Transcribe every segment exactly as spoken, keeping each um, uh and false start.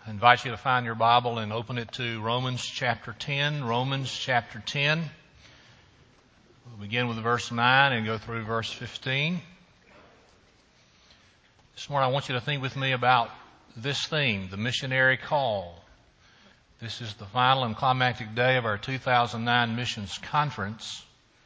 I invite you to find your Bible and open it to Romans chapter ten. Romans chapter ten. We'll begin with verse nine and go through verse fifteen. This morning I want you to think with me about this theme, the missionary call. This is the final and climactic day of our two thousand nine missions conference.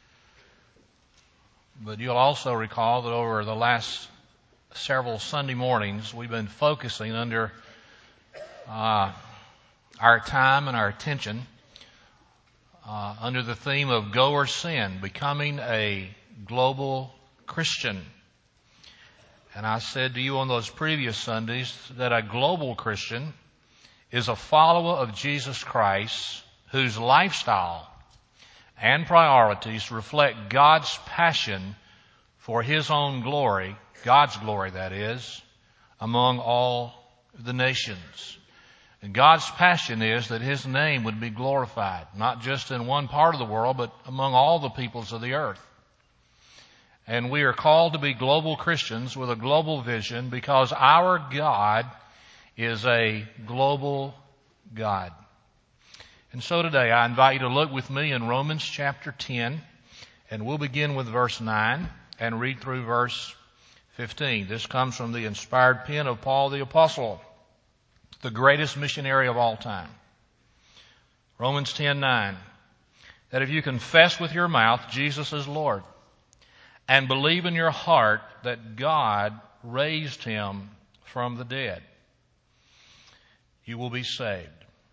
But you'll also recall that over the last several Sunday mornings we've been focusing under Uh, our time and our attention uh, under the theme of Go or Sin, becoming a global Christian. And I said to you on those previous Sundays that a global Christian is a follower of Jesus Christ whose lifestyle and priorities reflect God's passion for His own glory, God's glory that is, among all the nations. And God's passion is that His name would be glorified, not just in one part of the world, but among all the peoples of the earth. And we are called to be global Christians with a global vision because our God is a global God. And so today I invite you to look with me in Romans chapter ten, and we'll begin with verse nine and read through verse fifteen. This comes from the inspired pen of Paul the Apostle, the greatest missionary of all time. Romans ten nine. That if you confess with your mouth Jesus is Lord and believe in your heart that God raised Him from the dead, you will be saved.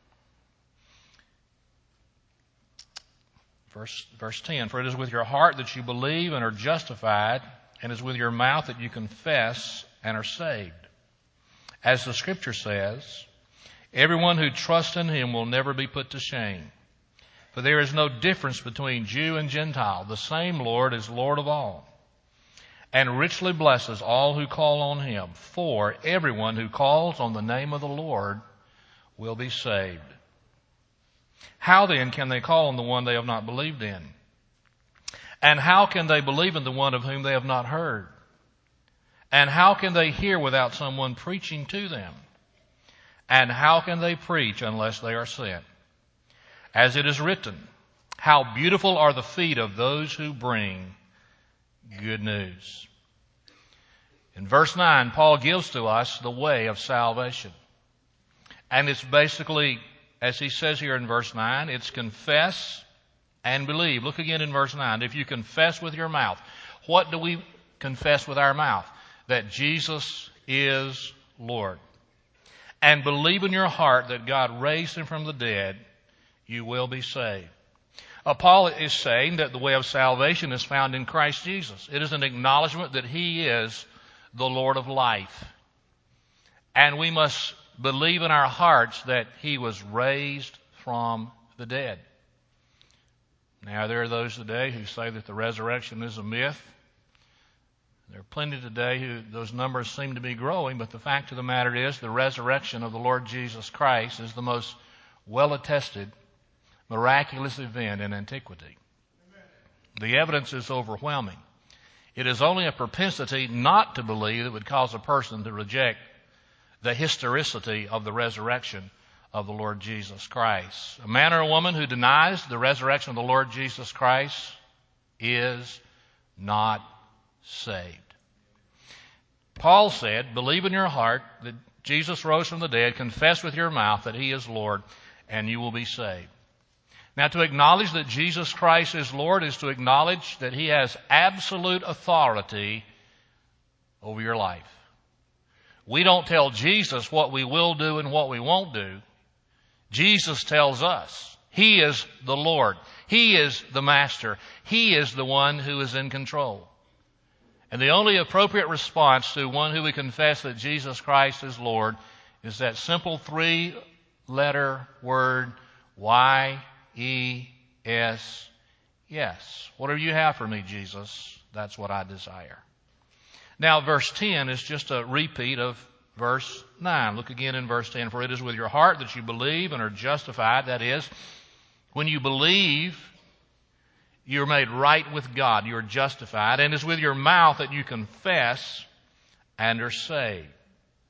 Verse, verse ten. For it is with your heart that you believe and are justified, and it is with your mouth that you confess and are saved. As the Scripture says, everyone who trusts in Him will never be put to shame. For there is no difference between Jew and Gentile. The same Lord is Lord of all, and richly blesses all who call on Him. For everyone who calls on the name of the Lord will be saved. How then can they call on the one they have not believed in? And how can they believe in the one of whom they have not heard? And how can they hear without someone preaching to them? And how can they preach unless they are sent? As it is written, how beautiful are the feet of those who bring good news. In verse nine, Paul gives to us the way of salvation. And it's basically, as he says here in verse nine, it's confess and believe. Look again in verse nine. If you confess with your mouth, what do we confess with our mouth? That Jesus is Lord. And believe in your heart that God raised Him from the dead, you will be saved. Uh, Paul is saying that the way of salvation is found in Christ Jesus. It is an acknowledgement that He is the Lord of life. And we must believe in our hearts that He was raised from the dead. Now, there are those today who say that the resurrection is a myth. There are plenty today who those numbers seem to be growing, but the fact of the matter is the resurrection of the Lord Jesus Christ is the most well-attested, miraculous event in antiquity. Amen. The evidence is overwhelming. It is only a propensity not to believe that would cause a person to reject the historicity of the resurrection of the Lord Jesus Christ. A man or a woman who denies the resurrection of the Lord Jesus Christ is not saved. Paul said, believe in your heart that Jesus rose from the dead, confess with your mouth that He is Lord, and you will be saved. Now, to acknowledge that Jesus Christ is Lord is to acknowledge that He has absolute authority over your life. We don't tell Jesus what we will do and what we won't do. Jesus tells us. He is the Lord. He is the Master. He is the one who is in control. And the only appropriate response to one who would confess that Jesus Christ is Lord is that simple three-letter word, Y E S, yes. Whatever you have for me, Jesus, that's what I desire. Now, verse ten is just a repeat of verse nine. Look again in verse ten. For it is with your heart that you believe and are justified. That is, when you believe, you're made right with God. You're justified. And it's with your mouth that you confess and are saved.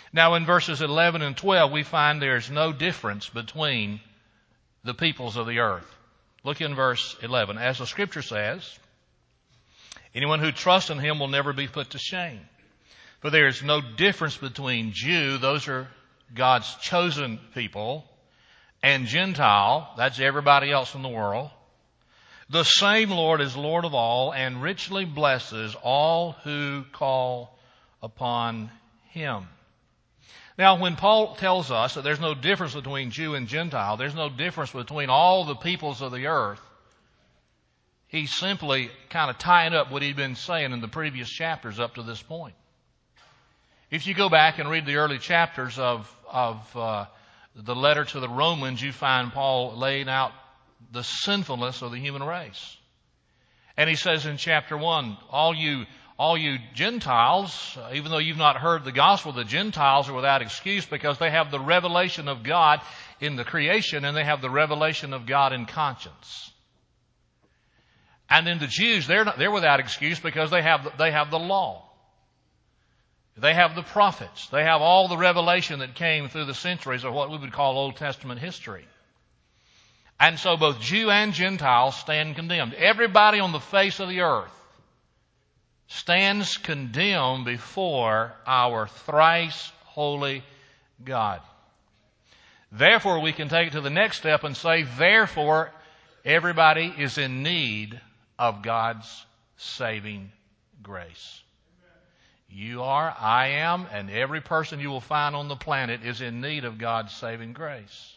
Now in verses eleven and twelve, we find there's no difference between the peoples of the earth. Look in verse eleven. As the scripture says, anyone who trusts in him will never be put to shame. For there is no difference between Jew, those are God's chosen people, and Gentile, that's everybody else in the world. The same Lord is Lord of all and richly blesses all who call upon him. Now, when Paul tells us that there's no difference between Jew and Gentile, there's no difference between all the peoples of the earth, he's simply kind of tying up what he'd been saying in the previous chapters up to this point. If you go back and read the early chapters of, of uh, the letter to the Romans, you find Paul laying out the sinfulness of the human race. And he says in chapter one, all you all you Gentiles, uh, even though you've not heard the gospel, the Gentiles are without excuse because they have the revelation of God in the creation and they have the revelation of God in conscience. And then the Jews, they're not, they're without excuse because they have they have the law. They have the prophets. They have all the revelation that came through the centuries of what we would call Old Testament history. And so both Jew and Gentile stand condemned. Everybody on the face of the earth stands condemned before our thrice holy God. Therefore, we can take it to the next step and say, therefore, everybody is in need of God's saving grace. You are, I am, and every person you will find on the planet is in need of God's saving grace.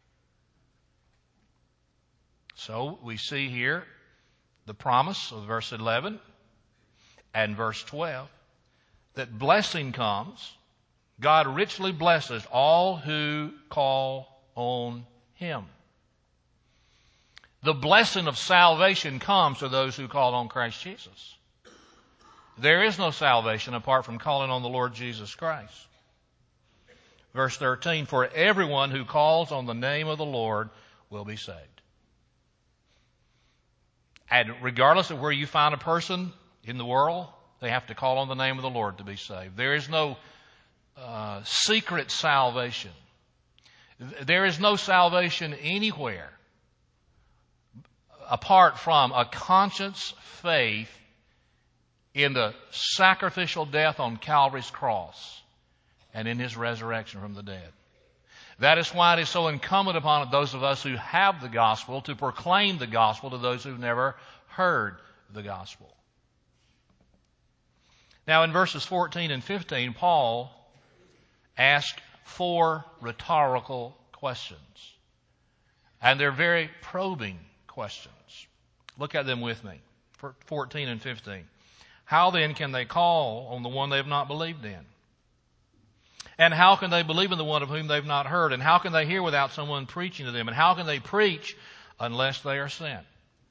So we see here the promise of verse eleven and verse twelve that blessing comes. God richly blesses all who call on him. The blessing of salvation comes to those who call on Christ Jesus. There is no salvation apart from calling on the Lord Jesus Christ. Verse thirteen, for everyone who calls on the name of the Lord will be saved. And regardless of where you find a person in the world, they have to call on the name of the Lord to be saved. There is no uh, secret salvation. There is no salvation anywhere apart from a conscious faith in the sacrificial death on Calvary's cross and in his resurrection from the dead. That is why it is so incumbent upon those of us who have the gospel to proclaim the gospel to those who've never heard the gospel. Now in verses fourteen and fifteen, Paul asked four rhetorical questions. And they're very probing questions. Look at them with me. fourteen and fifteen. How then can they call on the one they have not believed in? And how can they believe in the one of whom they've not heard? And how can they hear without someone preaching to them? And how can they preach unless they are sent?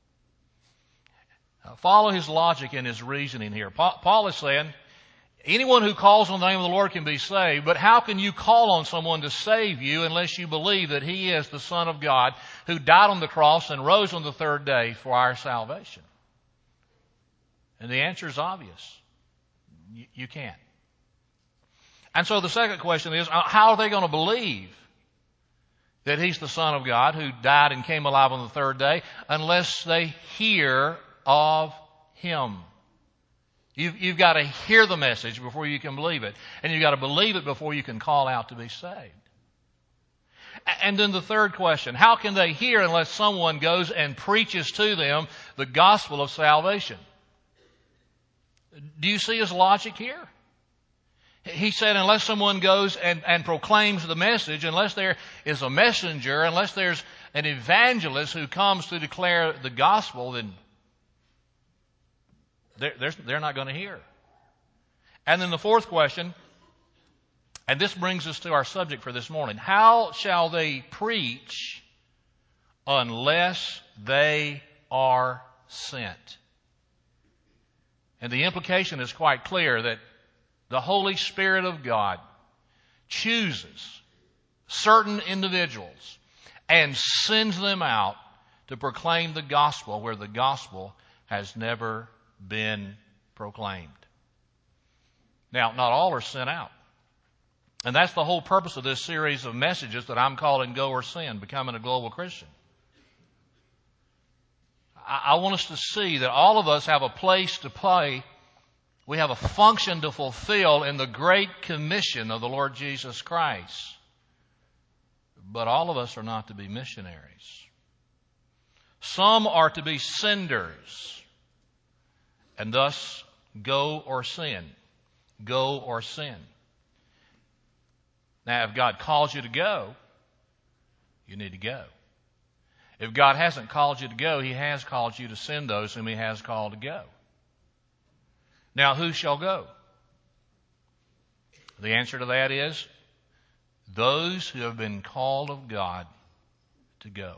Now, follow his logic and his reasoning here. Paul is saying, anyone who calls on the name of the Lord can be saved, but how can you call on someone to save you unless you believe that he is the Son of God who died on the cross and rose on the third day for our salvation? And the answer is obvious. You, you can't. And so the second question is, how are they going to believe that he's the Son of God who died and came alive on the third day unless they hear of him? You've, you've got to hear the message before you can believe it. And you've got to believe it before you can call out to be saved. And then the third question, how can they hear unless someone goes and preaches to them the gospel of salvation? Do you see his logic here? He said unless someone goes and, and proclaims the message, unless there is a messenger, unless there's an evangelist who comes to declare the gospel, then they're, they're, they're not going to hear. And then the fourth question, and this brings us to our subject for this morning. How shall they preach unless they are sent? And the implication is quite clear that the Holy Spirit of God chooses certain individuals and sends them out to proclaim the gospel where the gospel has never been proclaimed. Now, not all are sent out. And that's the whole purpose of this series of messages that I'm calling Go or Sin, Becoming a Global Christian. I, I want us to see that all of us have a place to play. We have a function to fulfill in the great commission of the Lord Jesus Christ. But all of us are not to be missionaries. Some are to be senders, and thus go or sin. Go or sin. Now, if God calls you to go, you need to go. If God hasn't called you to go, He has called you to send those whom He has called to go. Now, who shall go? The answer to that is those who have been called of God to go.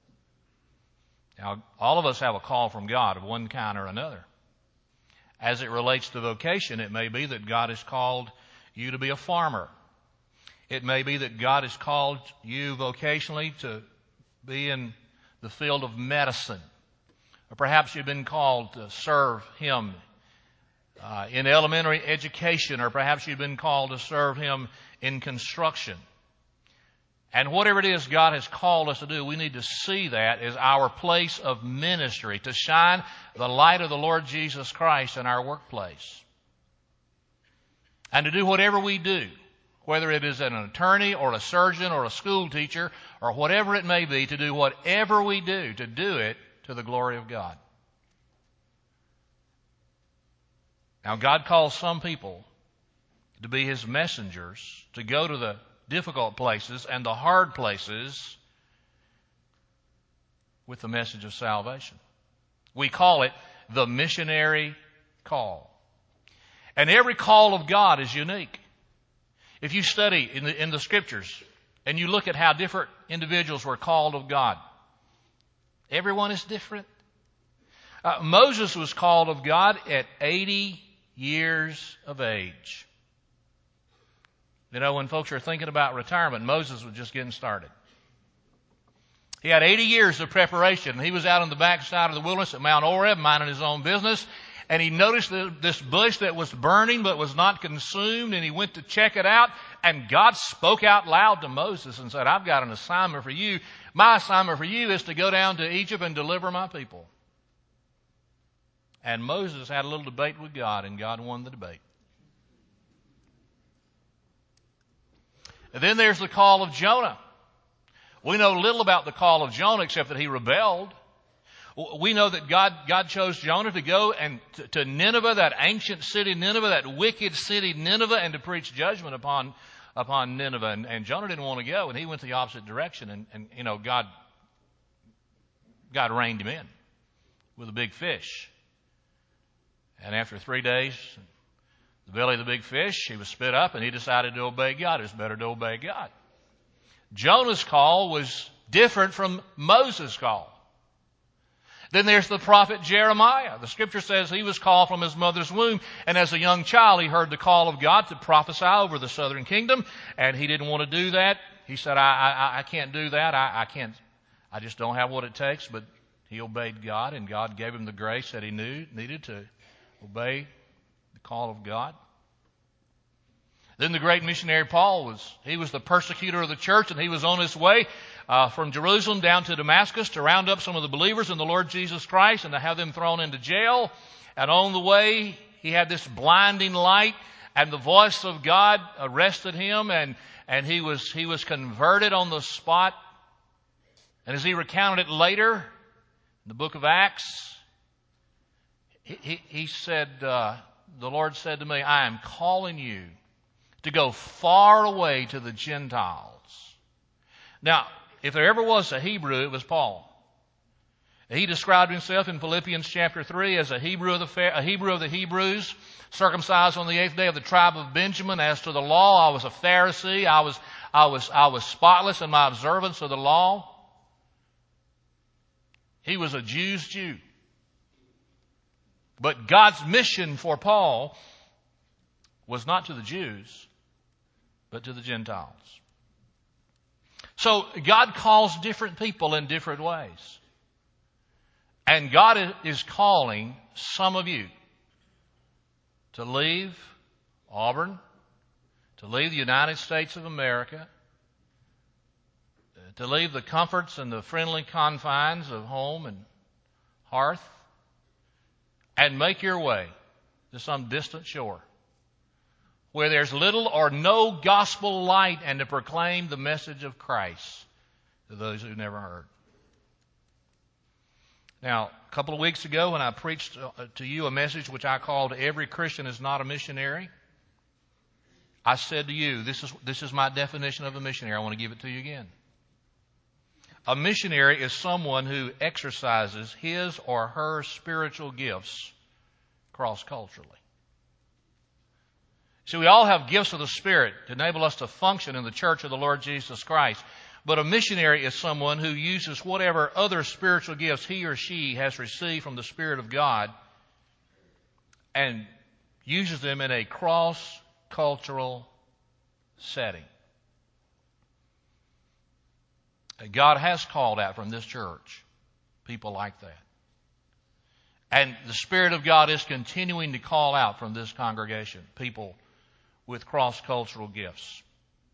Now, all of us have a call from God of one kind or another. As it relates to vocation, it may be that God has called you to be a farmer. It may be that God has called you vocationally to be in the field of medicine. Or perhaps you've been called to serve Him uh, in elementary education, or perhaps you've been called to serve Him in construction. And whatever it is God has called us to do, we need to see that as our place of ministry, to shine the light of the Lord Jesus Christ in our workplace. And to do whatever we do, whether it is an attorney or a surgeon or a school teacher or whatever it may be, to do whatever we do, to do it to the glory of God. Now, God calls some people to be His messengers, to go to the difficult places and the hard places with the message of salvation. We call it the missionary call. And every call of God is unique. If you study in the, in the Scriptures and you look at how different individuals were called of God, everyone is different. Uh, Moses was called of God at eighty years of age. You know, when folks are thinking about retirement, Moses was just getting started. He had eighty years of preparation. He was out on the backside of the wilderness at Mount Oreb, minding his own business, and he noticed this bush that was burning but was not consumed, and he went to check it out, and God spoke out loud to Moses and said, I've got an assignment for you. My assignment for you is to go down to Egypt and deliver my people. And Moses had a little debate with God, and God won the debate. And then there's the call of Jonah. We know little about the call of Jonah except that he rebelled. We know that God, God chose Jonah to go and to, to Nineveh, that ancient city Nineveh, that wicked city Nineveh, and to preach judgment upon, upon Nineveh. And, and Jonah didn't want to go, and he went the opposite direction. And, and you know, God, God reined him in with a big fish. And after three days, the belly of the big fish, he was spit up, and he decided to obey God. It was better to obey God. Jonah's call was different from Moses' call. Then there's the prophet Jeremiah. The Scripture says he was called from his mother's womb, and as a young child he heard the call of God to prophesy over the southern kingdom, and he didn't want to do that. He said, I, I, I can't do that. I, I can't. I just don't have what it takes. But he obeyed God, and God gave him the grace that he knew needed to obey the call of God. Then the great missionary Paul was, he was the persecutor of the church, and he was on his way uh, from Jerusalem down to Damascus to round up some of the believers in the Lord Jesus Christ and to have them thrown into jail. And on the way, he had this blinding light, and the voice of God arrested him, and, and he was, he was converted on the spot. And as he recounted it later in the book of Acts, he, he, he said, uh, the Lord said to me, I am calling you to go far away to the Gentiles. Now, if there ever was a Hebrew, it was Paul. He described himself in Philippians chapter three as a Hebrew of the, a Hebrew of the Hebrews, circumcised on the eighth day of the tribe of Benjamin. As to the law, I was a Pharisee. I was, I was, I was spotless in my observance of the law. He was a Jew's Jew. But God's mission for Paul was not to the Jews, but to the Gentiles. So God calls different people in different ways. And God is calling some of you to leave Auburn, to leave the United States of America, to leave the comforts and the friendly confines of home and hearth, and make your way to some distant shore where there's little or no gospel light, and to proclaim the message of Christ to those who never heard. Now, a couple of weeks ago when I preached to you a message which I called "Every Christian is Not a Missionary," I said to you, this is, this is my definition of a missionary. I want to give it to you again. A missionary is someone who exercises his or her spiritual gifts cross-culturally. See, we all have gifts of the Spirit to enable us to function in the church of the Lord Jesus Christ. But a missionary is someone who uses whatever other spiritual gifts he or she has received from the Spirit of God and uses them in a cross-cultural setting. God has called out from this church people like that. And the Spirit of God is continuing to call out from this congregation people with cross-cultural gifts.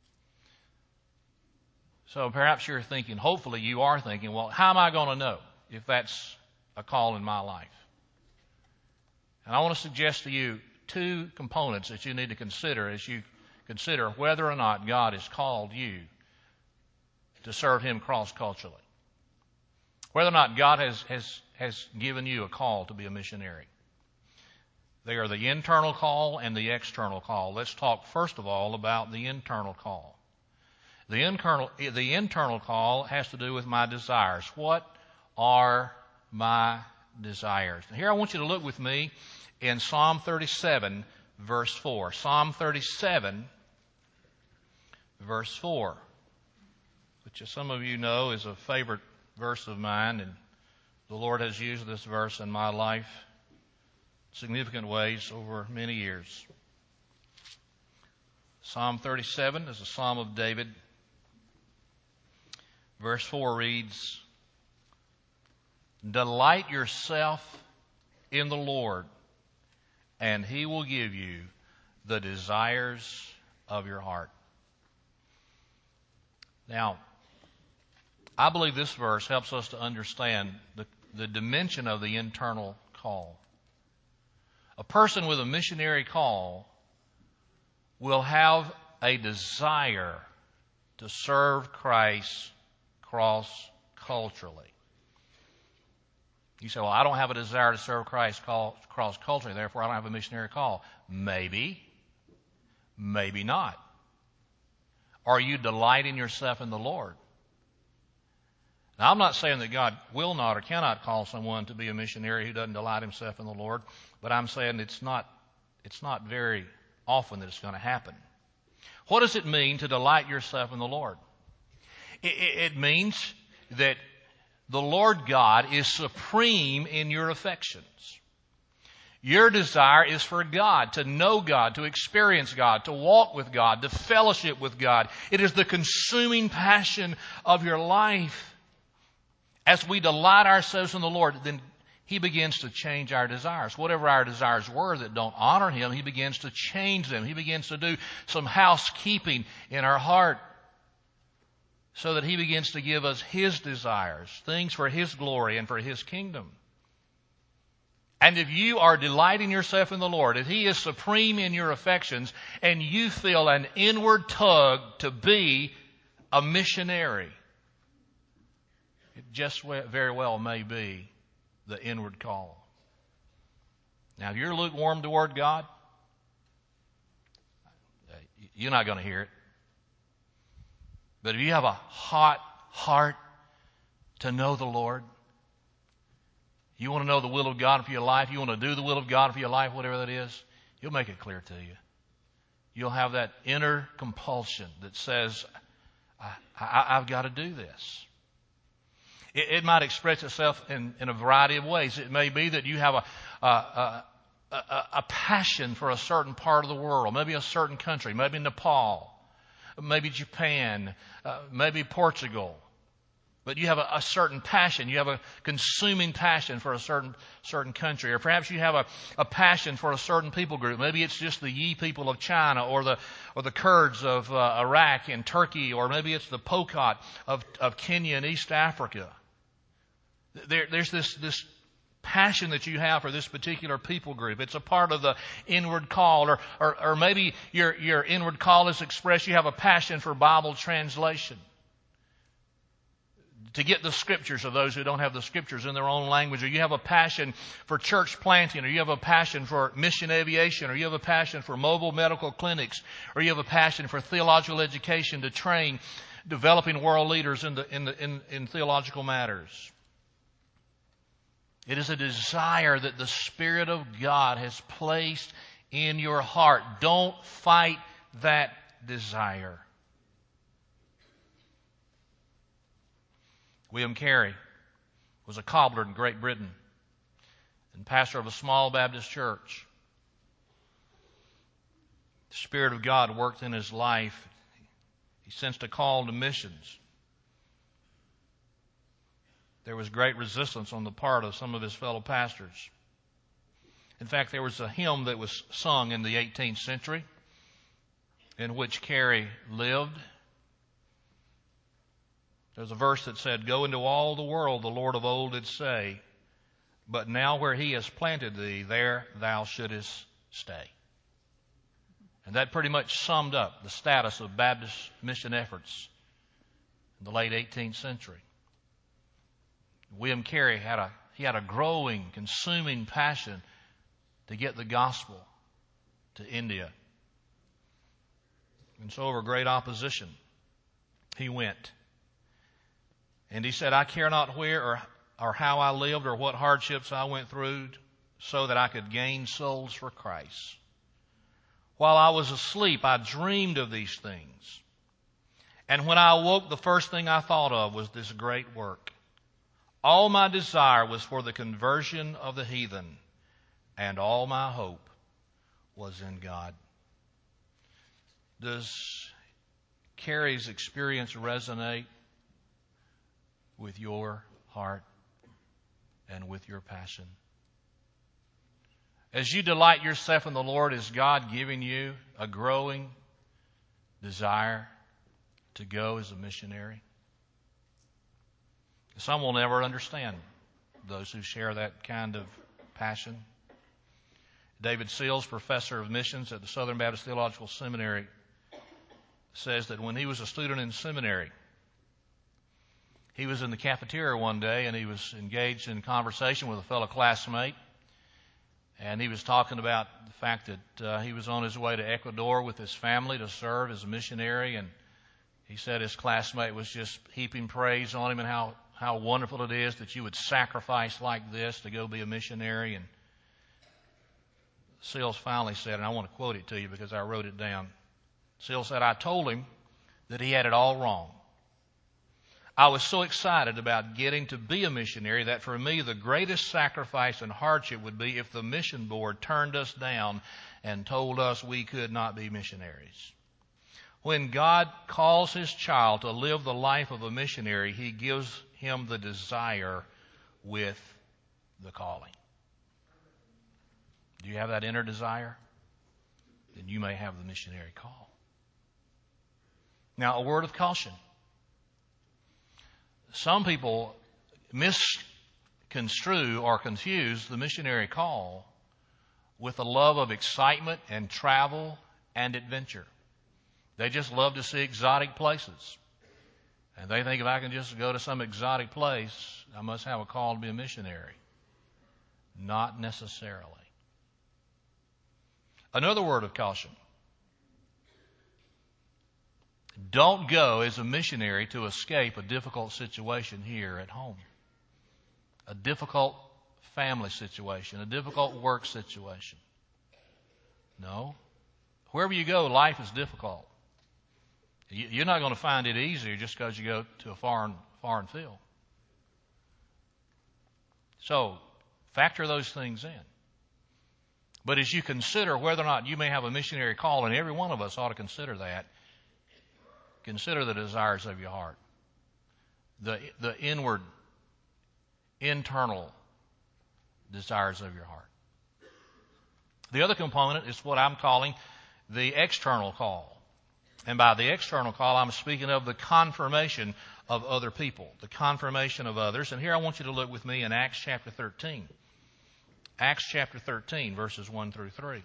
So perhaps you're thinking, hopefully you are thinking, well, how am I going to know if that's a call in my life? And I want to suggest to you two components that you need to consider as you consider whether or not God has called you to serve Him cross-culturally. Whether or not God has, has, has given you a call to be a missionary. They are the internal call and the external call. Let's talk first of all about the internal call. The internal, the internal call has to do with my desires. What are my desires? Here I want you to look with me in Psalm thirty-seven, verse four. Psalm thirty-seven, verse four, which as some of you know is a favorite verse of mine, and the Lord has used this verse in my life in significant ways over many years. Psalm thirty-seven is a psalm of David. Verse four reads, "Delight yourself in the Lord, and He will give you the desires of your heart." Now, I believe this verse helps us to understand the, the dimension of the internal call. A person with a missionary call will have a desire to serve Christ cross-culturally. You say, well, I don't have a desire to serve Christ cross-culturally, therefore I don't have a missionary call. Maybe, maybe not. Are you delighting yourself in the Lord? Now, I'm not saying that God will not or cannot call someone to be a missionary who doesn't delight himself in the Lord, but I'm saying it's not, it's not very often that it's going to happen. What does it mean to delight yourself in the Lord? It, it, it means that the Lord God is supreme in your affections. Your desire is for God, to know God, to experience God, to walk with God, to fellowship with God. It is the consuming passion of your life. As we delight ourselves in the Lord, then He begins to change our desires. Whatever our desires were that don't honor Him, He begins to change them. He begins to do some housekeeping in our heart so that He begins to give us His desires, things for His glory and for His kingdom. And if you are delighting yourself in the Lord, if He is supreme in your affections, and you feel an inward tug to be a missionary, it just very well may be the inward call. Now, if you're lukewarm toward God, you're not going to hear it. But if you have a hot heart to know the Lord, you want to know the will of God for your life, you want to do the will of God for your life, whatever that is, He'll make it clear to you. You'll have that inner compulsion that says, I, I, I've got to do this. It, it might express itself in, in a variety of ways. It may be that you have a, a, a, a, a passion for a certain part of the world, maybe a certain country, maybe Nepal, maybe Japan, uh, maybe Portugal. but you have a, a certain passion. You have a consuming passion for a certain certain country. Or perhaps you have a, a passion for a certain people group. Maybe it's just the Yi people of China, or the or the Kurds of uh, Iraq and Turkey, or maybe it's the Pokot of, of Kenya and East Africa. There, there's this, this passion that you have for this particular people group. It's a part of the inward call. Or, or, or maybe your, your inward call is expressed. You have a passion for Bible translation, to get the scriptures of those who don't have the scriptures in their own language. Or you have a passion for church planting, or you have a passion for mission aviation, or you have a passion for mobile medical clinics, or you have a passion for theological education to train developing world leaders in, the, in, the, in, in theological matters. It is a desire that the Spirit of God has placed in your heart. Don't fight that desire. William Carey was a cobbler in Great Britain and pastor of a small Baptist church. The Spirit of God worked in his life. He sensed a call to missions. There was great resistance on the part of some of his fellow pastors. In fact, there was a hymn that was sung in the eighteenth century in which Carey lived. There's a verse that said, "Go into all the world, the Lord of old did say, but now where he has planted thee, there thou shouldest stay." And that pretty much summed up the status of Baptist mission efforts in the late eighteenth century. William Carey had a he had a growing, consuming passion to get the gospel to India. And so over great opposition, he went. And he said, "I care not where or, or how I lived or what hardships I went through so that I could gain souls for Christ. While I was asleep, I dreamed of these things. And when I awoke, the first thing I thought of was this great work. All my desire was for the conversion of the heathen, and all my hope was in God." Does Carey's experience resonate with your heart and with your passion? As you delight yourself in the Lord, is God giving you a growing desire to go as a missionary? Some will never understand those who share that kind of passion. David Seals, professor of missions at the Southern Baptist Theological Seminary, says that when he was a student in seminary, he was in the cafeteria one day and he was engaged in conversation with a fellow classmate. And he was talking about the fact that uh, he was on his way to Ecuador with his family to serve as a missionary. And he said his classmate was just heaping praise on him and how, how wonderful it is that you would sacrifice like this to go be a missionary. And Seals finally said, and I want to quote it to you because I wrote it down. Seals said, "I told him that he had it all wrong. I was so excited about getting to be a missionary that for me the greatest sacrifice and hardship would be if the mission board turned us down and told us we could not be missionaries. When God calls His child to live the life of a missionary, He gives him the desire with the calling." Do you have that inner desire? Then you may have the missionary call. Now, a word of caution. Some people misconstrue or confuse the missionary call with a love of excitement and travel and adventure. They just love to see exotic places. And they think if I can just go to some exotic place, I must have a call to be a missionary. Not necessarily. Another word of caution. Don't go as a missionary to escape a difficult situation here at home. A difficult family situation, a difficult work situation. No. Wherever you go, life is difficult. You're not going to find it easier just because you go to a foreign foreign field. So, factor those things in. But as you consider whether or not you may have a missionary call, and every one of us ought to consider that, consider the desires of your heart. the, the inward, internal desires of your heart. The other component is what I'm calling the external call. And by the external call, I'm speaking of the confirmation of other people, the confirmation of others. And here I want you to look with me in Acts chapter thirteen. Acts chapter thirteen, verses one through three.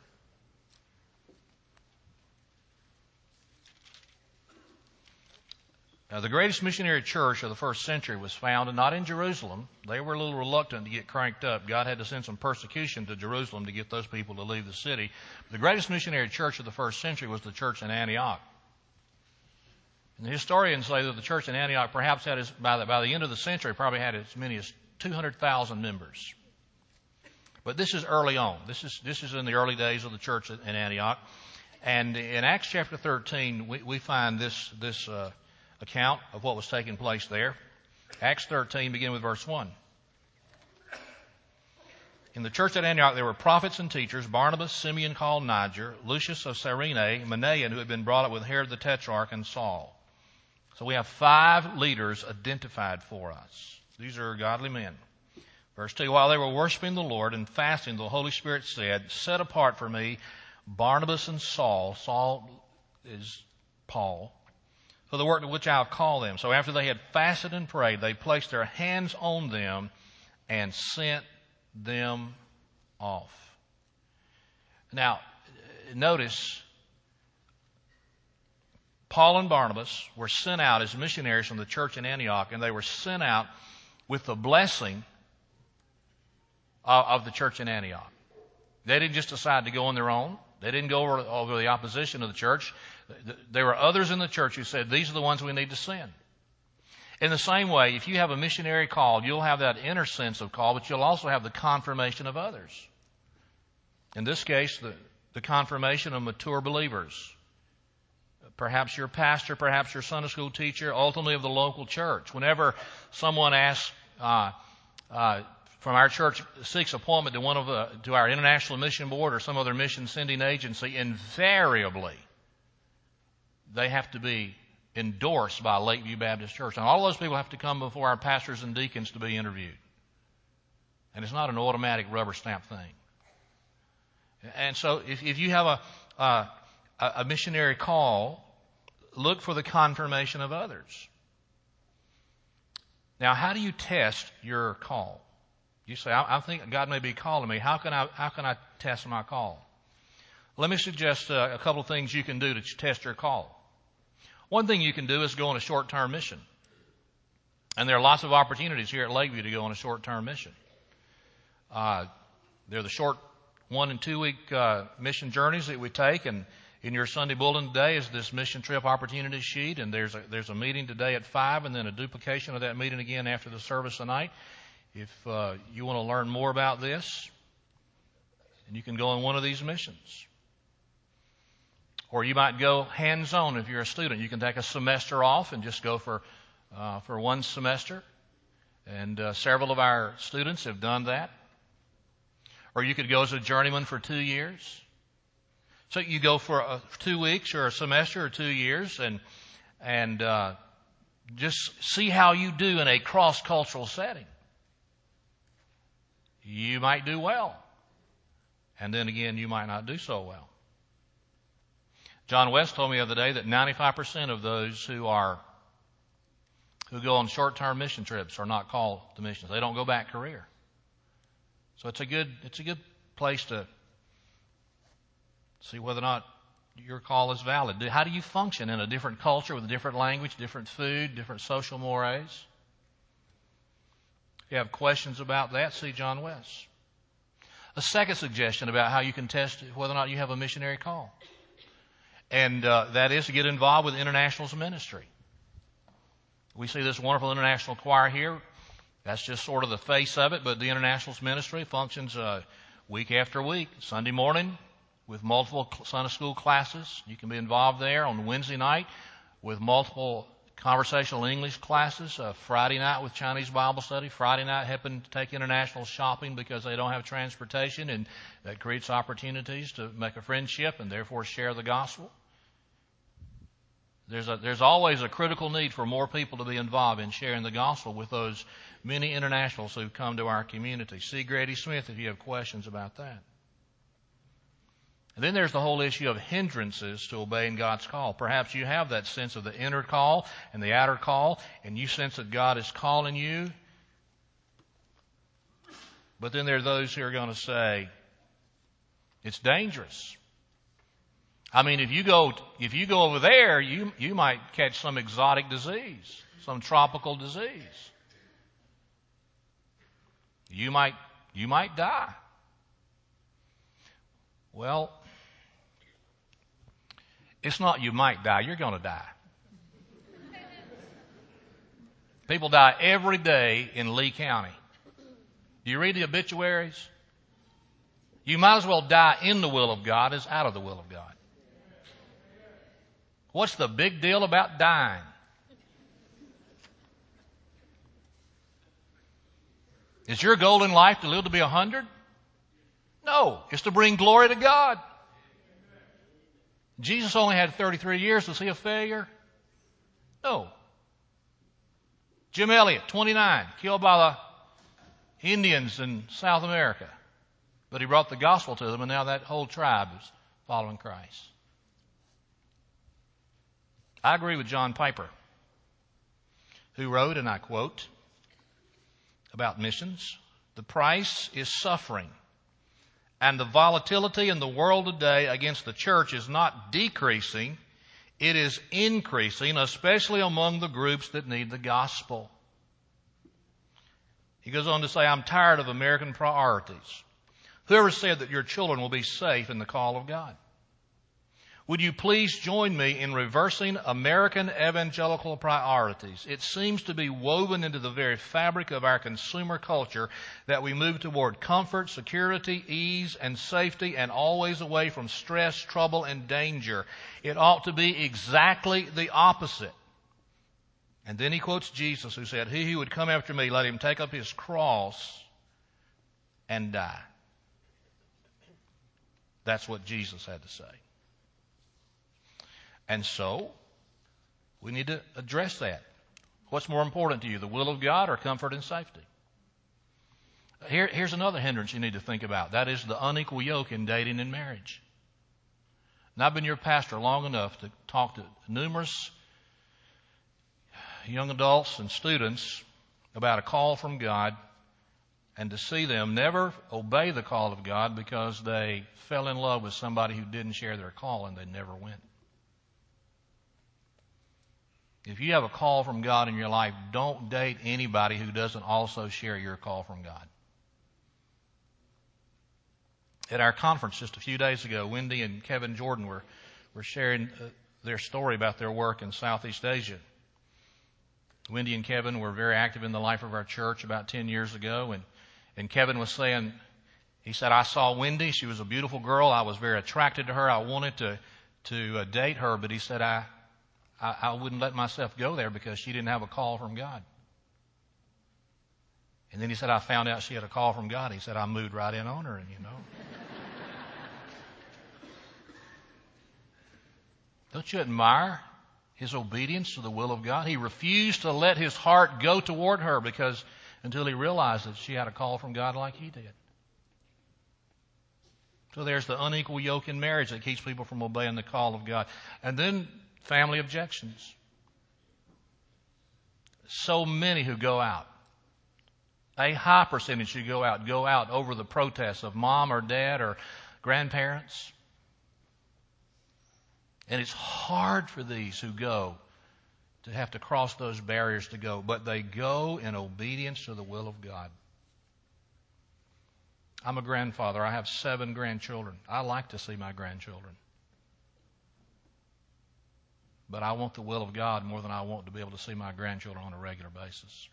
Now, the greatest missionary church of the first century was founded not in Jerusalem. They were a little reluctant to get cranked up. God had to send some persecution to Jerusalem to get those people to leave the city. The greatest missionary church of the first century was the church in Antioch. And the historians say that the church in Antioch perhaps had, as, by, the, by the end of the century, probably had as many as two hundred thousand members. But this is early on. This is, this is in the early days of the church in Antioch. And in Acts chapter thirteen, we, we find this, this uh, account of what was taking place there. Acts thirteen, beginning with verse one. In the church at Antioch there were prophets and teachers, Barnabas, Simeon called Niger, Lucius of Cyrene, Manaen, who had been brought up with Herod the Tetrarch, and Saul. So we have five leaders identified for us. These are godly men. Verse two, while they were worshiping the Lord and fasting, the Holy Spirit said, set apart for me Barnabas and Saul. Saul is Paul. For the work to which I have called them. So after they had fasted and prayed, they placed their hands on them and sent them off. Now, notice, Paul and Barnabas were sent out as missionaries from the church in Antioch, and they were sent out with the blessing of, of the church in Antioch. They didn't just decide to go on their own. They didn't go over, over the opposition of the church. There were others in the church who said, these are the ones we need to send. In the same way, if you have a missionary call, you'll have that inner sense of call, but you'll also have the confirmation of others. In this case, the, the confirmation of mature believers. Perhaps your pastor, perhaps your Sunday school teacher, ultimately of the local church. Whenever someone asks, uh, uh, from our church seeks appointment to one of the, to our international mission board or some other mission sending agency, invariably they have to be endorsed by Lakeview Baptist Church. And all those people have to come before our pastors and deacons to be interviewed. And it's not an automatic rubber stamp thing. And so if, if you have a, a, a missionary call, look for the confirmation of others. Now, how do you test your call? You say, I, I think God may be calling me. How can I, how can I test my call? Let me suggest uh, a couple of things you can do to test your call. One thing you can do is go on a short-term mission. And there are lots of opportunities here at Lakeview to go on a short-term mission. Uh, they're the short one- and two-week uh, mission journeys that we take. And in your Sunday bulletin today is this mission trip opportunity sheet. And there's a, there's a meeting today at five and then a duplication of that meeting again after the service tonight. If uh, you want to learn more about this, and you can go on one of these missions. Or you might go hands-on if you're a student. You can take a semester off and just go for uh, for one semester. And uh, several of our students have done that. Or you could go as a journeyman for two years. So you go for uh, two weeks or a semester or two years and and uh, just see how you do in a cross-cultural setting. You might do well. And then again, you might not do so well. John West told me the other day that ninety-five percent of those who are who go on short-term mission trips are not called to missions. They don't go back career. So it's a good it's a good place to see whether or not your call is valid. How do you function in a different culture with a different language, different food, different social mores? If you have questions about that, see John West. A second suggestion about how you can test whether or not you have a missionary call. And uh, that is to get involved with Internationals ministry. We see this wonderful international choir here. That's just sort of the face of it, but the Internationals ministry functions uh, week after week. Sunday morning with multiple Sunday school classes. You can be involved there on Wednesday night with multiple conversational English classes. Uh, Friday night with Chinese Bible study. Friday night helping to take international shopping because they don't have transportation, and that creates opportunities to make a friendship and therefore share the gospel. There's, a, there's always a critical need for more people to be involved in sharing the gospel with those many internationals who've come to our community. See Grady Smith if you have questions about that. And then there's the whole issue of hindrances to obeying God's call. Perhaps you have that sense of the inner call and the outer call, and you sense that God is calling you. But then there are those who are going to say, it's dangerous. I mean, if you go if you go over there, you you might catch some exotic disease, some tropical disease. You might you might die. Well, it's not you might die, you're going to die. People die every day in Lee County. Do you read the obituaries? You might as well die in the will of God as out of the will of God. What's the big deal about dying? Is your goal in life to live to be a hundred? No, it's to bring glory to God. Jesus only had thirty-three years. Was he a failure? No. Jim Elliot, twenty-nine, killed by the Indians in South America. But he brought the gospel to them, and now that whole tribe is following Christ. I agree with John Piper, who wrote, and I quote, about missions, the price is suffering, and the volatility in the world today against the church is not decreasing, it is increasing, especially among the groups that need the gospel. He goes on to say, I'm tired of American priorities. Whoever said that your children will be safe in the call of God? Would you please join me in reversing American evangelical priorities? It seems to be woven into the very fabric of our consumer culture that we move toward comfort, security, ease, and safety, and always away from stress, trouble, and danger. It ought to be exactly the opposite. And then he quotes Jesus, who said, he who would come after me, let him take up his cross and die. That's what Jesus had to say. And so, we need to address that. What's more important to you, the will of God or comfort and safety? Here, here's another hindrance you need to think about. That is the unequal yoke in dating and marriage. And I've been your pastor long enough to talk to numerous young adults and students about a call from God, and to see them never obey the call of God because they fell in love with somebody who didn't share their call and they never went. If you have a call from God in your life, don't date anybody who doesn't also share your call from God. At our conference just a few days ago, Wendy and Kevin Jordan were, were sharing uh, their story about their work in Southeast Asia. Wendy and Kevin were very active in the life of our church about ten years ago, and, and Kevin was saying, he said, I saw Wendy. She was a beautiful girl. I was very attracted to her. I wanted to, to uh, date her, but he said, I, I, I wouldn't let myself go there because she didn't have a call from God. And then he said, I found out she had a call from God. He said, I moved right in on her, and you know. Don't you admire his obedience to the will of God? He refused to let his heart go toward her because until he realized that she had a call from God like he did. So there's the unequal yoke in marriage that keeps people from obeying the call of God. And then family objections. So many who go out, a high percentage who go out, go out over the protests of mom or dad or grandparents. And it's hard for these who go to have to cross those barriers to go, but they go in obedience to the will of God. I'm a grandfather. I have seven grandchildren. I like to see my grandchildren. But I want the will of God more than I want to be able to see my grandchildren on a regular basis.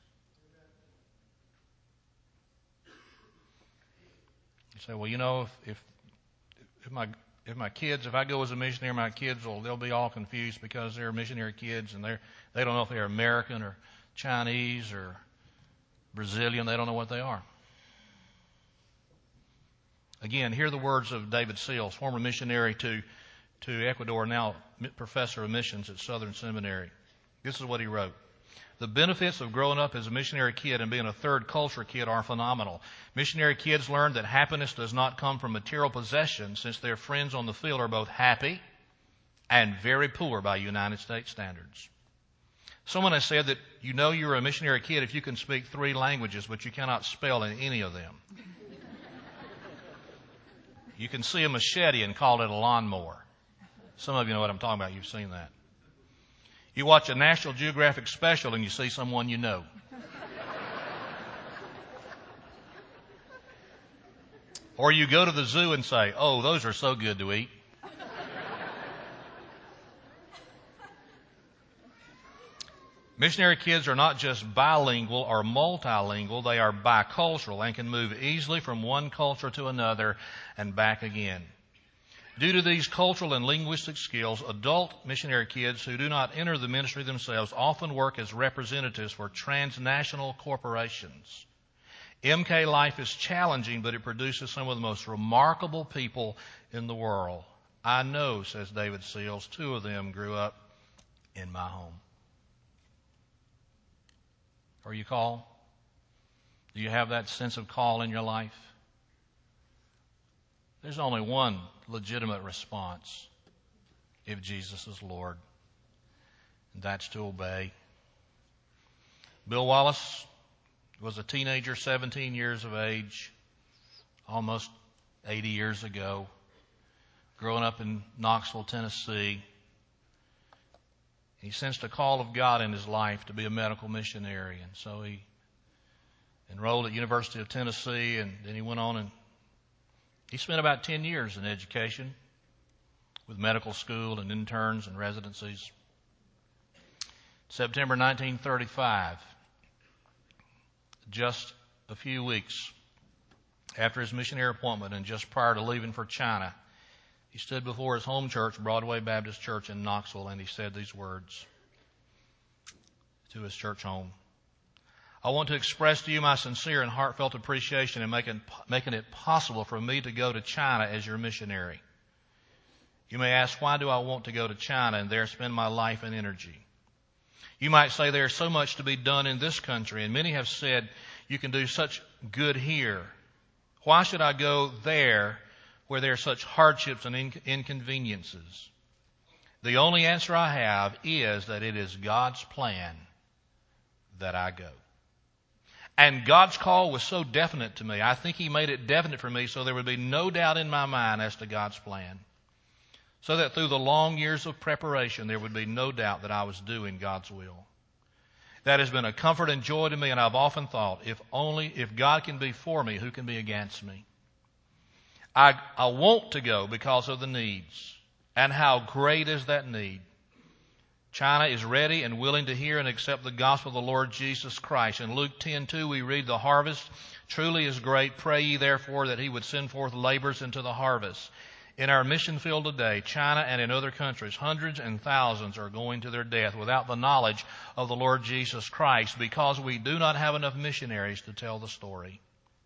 You say, well, you know, if, if, if my If my kids, if I go as a missionary, my kids will, they'll be all confused because they're missionary kids and they're, they don't know if they're American or Chinese or Brazilian. They don't know what they are. Again, hear the words of David Seals, former missionary to, to Ecuador, now professor of missions at Southern Seminary. This is what he wrote. The benefits of growing up as a missionary kid and being a third culture kid are phenomenal. Missionary kids learn that happiness does not come from material possessions, since their friends on the field are both happy and very poor by United States standards. Someone has said that you know you're a missionary kid if you can speak three languages, but you cannot spell in any of them. You can see a machete and call it a lawnmower. Some of you know what I'm talking about. You've seen that. You watch a National Geographic special and you see someone you know. Or you go to the zoo and say, "Oh, those are so good to eat." Missionary kids are not just bilingual or multilingual, they are bicultural and can move easily from one culture to another and back again. Due to these cultural and linguistic skills, adult missionary kids who do not enter the ministry themselves often work as representatives for transnational corporations. M K life is challenging, but it produces some of the most remarkable people in the world. I know, says David Seals, two of them grew up in my home. Are you called? Do you have that sense of call in your life? There's only one legitimate response if Jesus is Lord, and that's to obey. Bill Wallace was a teenager, seventeen years of age, almost eighty years ago, growing up in Knoxville, Tennessee. He sensed a call of God in his life to be a medical missionary, and so he enrolled at University of Tennessee, and then he went on and he spent about ten years in education with medical school and interns and residencies. September nineteen thirty-five, just a few weeks after his missionary appointment and just prior to leaving for China, he stood before his home church, Broadway Baptist Church in Knoxville, and he said these words to his church home. I want to express to you my sincere and heartfelt appreciation in making, making it possible for me to go to China as your missionary. You may ask, why do I want to go to China and there spend my life and energy? You might say there's so much to be done in this country, and many have said you can do such good here. Why should I go there where there are such hardships and inconveniences? The only answer I have is that it is God's plan that I go. And God's call was so definite to me. I think He made it definite for me so there would be no doubt in my mind as to God's plan. So that through the long years of preparation, there would be no doubt that I was doing God's will. That has been a comfort and joy to me, and I've often thought, if only, if God can be for me, who can be against me? I, I want to go because of the needs. And how great is that need? China is ready and willing to hear and accept the gospel of the Lord Jesus Christ. In Luke ten two, we read, the harvest truly is great. Pray ye therefore that He would send forth laborers into the harvest. In our mission field today, China and in other countries, hundreds and thousands are going to their death without the knowledge of the Lord Jesus Christ because we do not have enough missionaries to tell the story.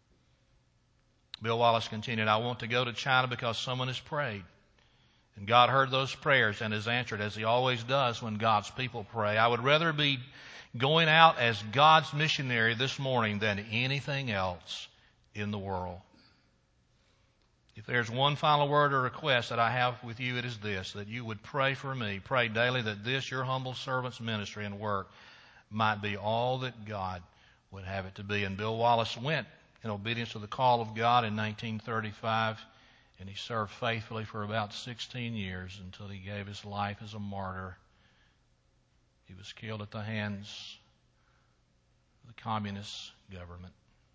Bill Wallace continued, I want to go to China because someone has prayed. And God heard those prayers and has answered, as He always does when God's people pray. I would rather be going out as God's missionary this morning than anything else in the world. If there's one final word or request that I have with you, it is this, that you would pray for me. Pray daily that this, your humble servant's ministry and work, might be all that God would have it to be. And Bill Wallace went in obedience to the call of God in nineteen thirty-five, and he served faithfully for about sixteen years until he gave his life as a martyr. He was killed at the hands of the communist government.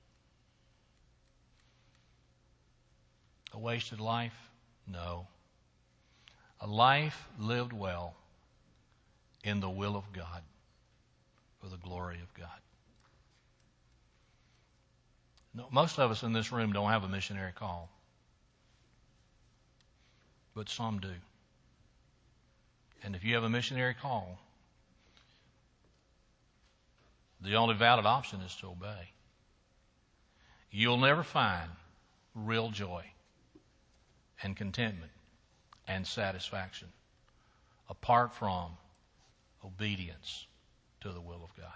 A wasted life? No. A life lived well in the will of God for the glory of God. No, most of us in this room don't have a missionary call, but some do. And if you have a missionary call, the only valid option is to obey. You'll never find real joy and contentment and satisfaction apart from obedience to the will of God.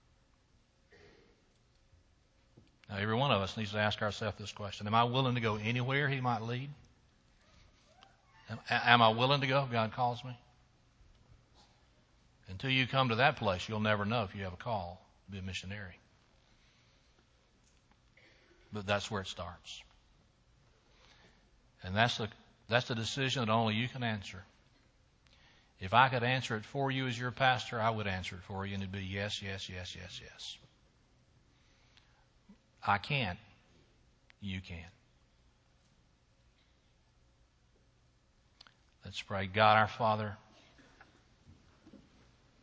Now, every one of us needs to ask ourselves this question. Am I willing to go anywhere He might lead? Am, am I willing to go if God calls me? Until you come to that place, you'll never know if you have a call to be a missionary. But that's where it starts. And that's the, that's the decision that only you can answer. If I could answer it for you as your pastor, I would answer it for you, and it'd be yes, yes, yes, yes, yes. I can't. You can. Let's pray. God our Father,